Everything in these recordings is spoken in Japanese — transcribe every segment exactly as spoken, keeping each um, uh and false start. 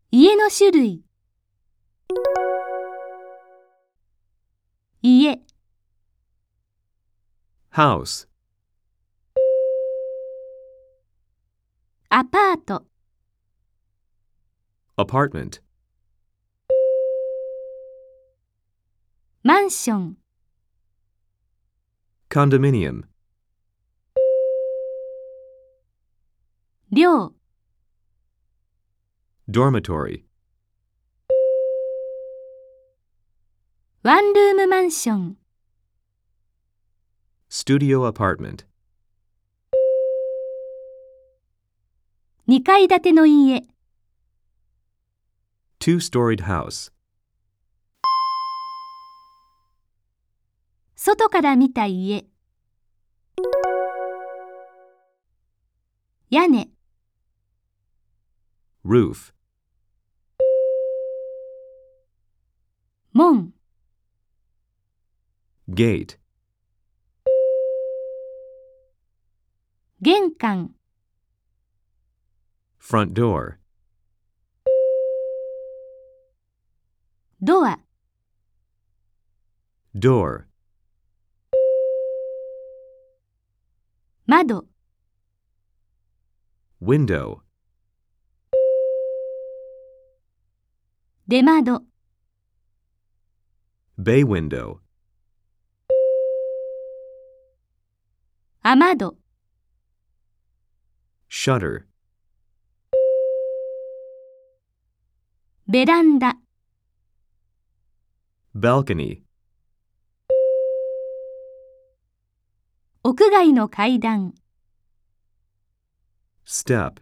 家の種類。家、 house, アパート、 apartment, マンション、 condominium, 寮、 dormitory, ワンルームマンション、 studio apartment, にかい建ての家。 two-storied house, 外から見た家。屋根、 roof, 門、 gate, 玄関、 front door, ドア、 door, 窓、 window, 出窓、 bay window, 雨戸、 shutter, ベランダ、 balcony, 屋外の階段、 step,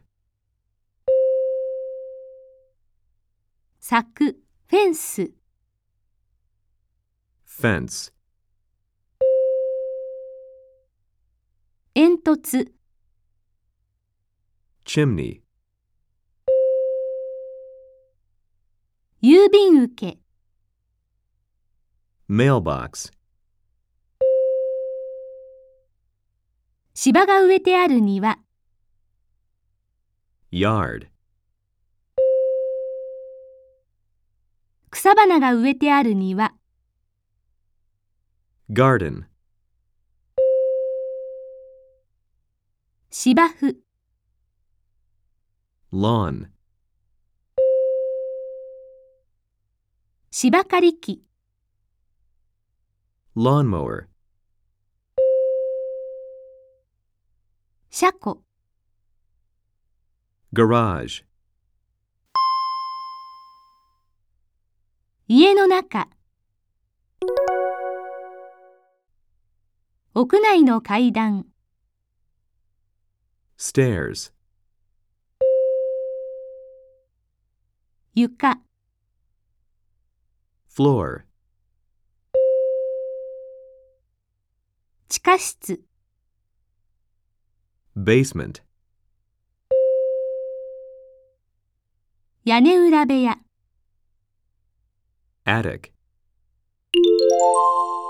柵、フェンス、 fence, 煙突、 chimney, 郵便受け、 mailbox, 芝が植えてある庭。 yard, 草花が植えてある庭。 garden, 芝生、 lawn, 芝刈り機、 lawnmower, 車庫、 garage, 家の中。屋内の階段、 stairs, 床、 floor, 地下室、 basement, 屋根裏部屋。 attic.